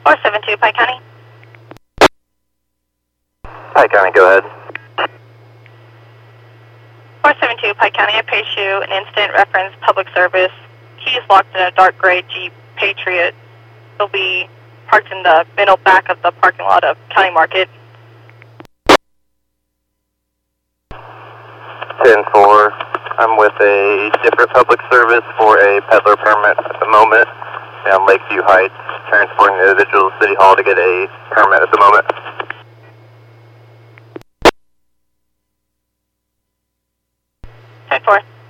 472 Pike County. Pike County, go ahead. 472 Pike County, I pace you an instant reference public service. He is locked in a dark gray Jeep Patriot. He'll be parked in the middle back of the parking lot of County Market. 10-4. I'm with a different public service for a peddler permit at the moment down Lakeview Heights, transporting the individual to City Hall to get a permit at the moment. Ten 4.